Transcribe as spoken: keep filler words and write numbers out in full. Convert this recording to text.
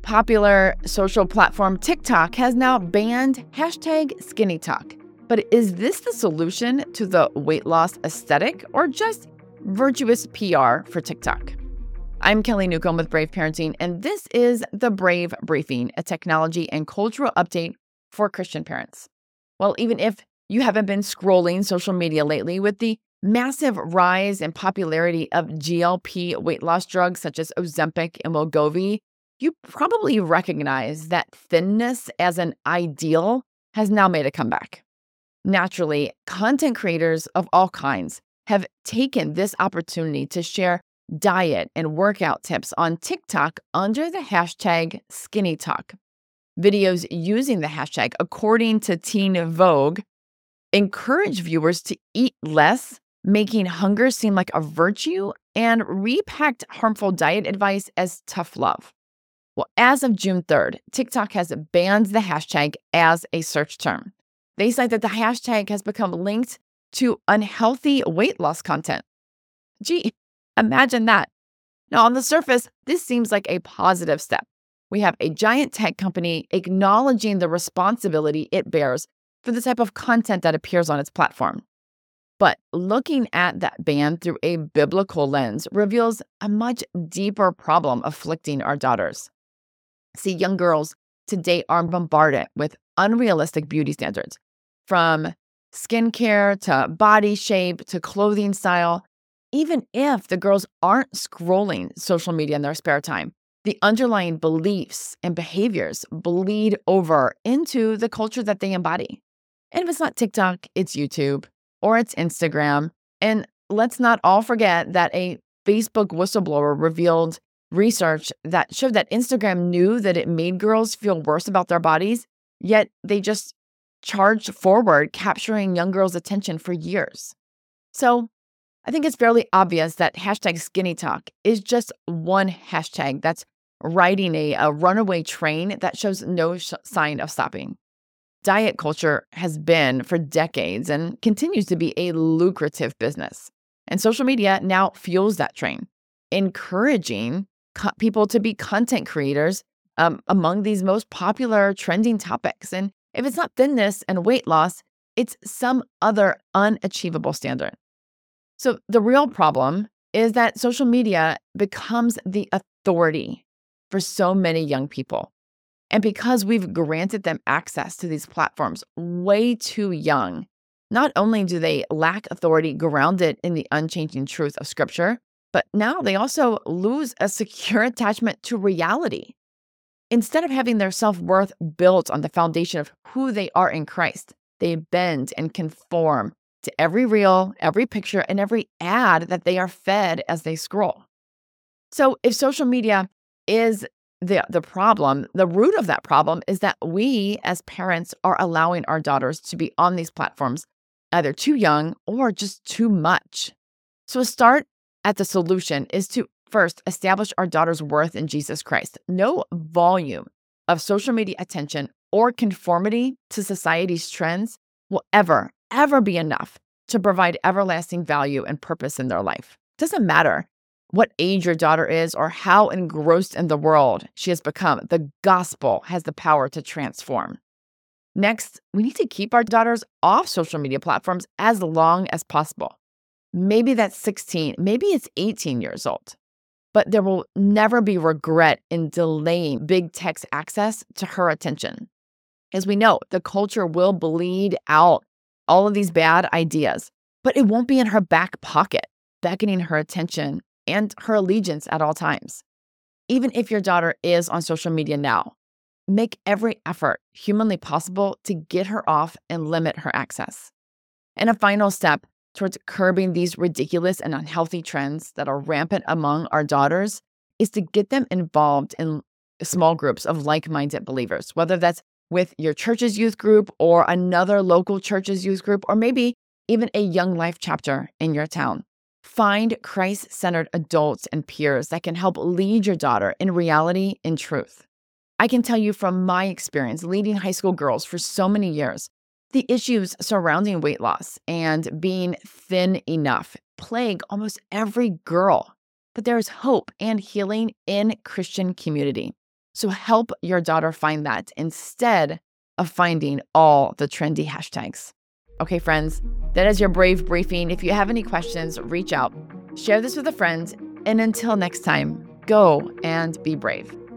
Popular social platform TikTok has now banned hashtag skinny talk. But is this the solution to the weight loss aesthetic or just virtuous P R for TikTok? I'm Kelly Newcomb with Brave Parenting, and this is the Brave Briefing, a technology and cultural update for Christian parents. Well, even if you haven't been scrolling social media lately, with the massive rise in popularity of G L P weight loss drugs such as Ozempic and Wegovy, you probably recognize that thinness as an ideal has now made a comeback. Naturally, content creators of all kinds have taken this opportunity to share diet and workout tips on TikTok under the hashtag skinny talk. Videos using the hashtag, according to Teen Vogue, encourage viewers to eat less, making hunger seem like a virtue, and repacked harmful diet advice as tough love. Well, as of June third, TikTok has banned the hashtag as a search term. They cite that the hashtag has become linked to unhealthy weight loss content. Gee, imagine that. Now, on the surface, this seems like a positive step. We have a giant tech company acknowledging the responsibility it bears for the type of content that appears on its platform. But looking at that ban through a biblical lens reveals a much deeper problem afflicting our daughters. See, young girls today are bombarded with unrealistic beauty standards, from skincare to body shape to clothing style. Even if the girls aren't scrolling social media in their spare time, the underlying beliefs and behaviors bleed over into the culture that they embody. And if it's not TikTok, it's YouTube or it's Instagram. And let's not all forget that a Facebook whistleblower revealed research that showed that Instagram knew that it made girls feel worse about their bodies, yet they just charged forward, capturing young girls' attention for years. So I think it's fairly obvious that hashtag skinny talk is just one hashtag that's riding a, a runaway train that shows no sh- sign of stopping. Diet culture has been for decades and continues to be a lucrative business. And social media now fuels that train, encouraging co- people to be content creators um, among these most popular trending topics. And if it's not thinness and weight loss, it's some other unachievable standard. So the real problem is that social media becomes the authority for so many young people. And because we've granted them access to these platforms way too young, not only do they lack authority grounded in the unchanging truth of Scripture, but now they also lose a secure attachment to reality. Instead of having their self-worth built on the foundation of who they are in Christ, they bend and conform to every reel, every picture, and every ad that they are fed as they scroll. So if social media is the, the problem, the root of that problem is that we as parents are allowing our daughters to be on these platforms either too young or just too much. So a start at the solution is to first establish our daughter's worth in Jesus Christ. No volume of social media attention or conformity to society's trends will ever, ever be enough to provide everlasting value and purpose in their life. It doesn't matter what age your daughter is or how engrossed in the world she has become. The gospel has the power to transform. Next, we need to keep our daughters off social media platforms as long as possible. Maybe that's sixteen, maybe it's eighteen years old. But there will never be regret in delaying big tech's access to her attention. As we know, the culture will bleed out all of these bad ideas, but it won't be in her back pocket, beckoning her attention and her allegiance at all times. Even if your daughter is on social media now, make every effort humanly possible to get her off and limit her access. And a final step towards curbing these ridiculous and unhealthy trends that are rampant among our daughters is to get them involved in small groups of like-minded believers, whether that's with your church's youth group or another local church's youth group, or maybe even a Young Life chapter in your town. Find Christ-centered adults and peers that can help lead your daughter in reality and truth. I can tell you from my experience leading high school girls for so many years, the issues surrounding weight loss and being thin enough plague almost every girl. But there is hope and healing in Christian community. So help your daughter find that instead of finding all the trendy hashtags. Okay, friends, that is your Brave Briefing. If you have any questions, reach out, share this with a friend, and until next time, go and be brave.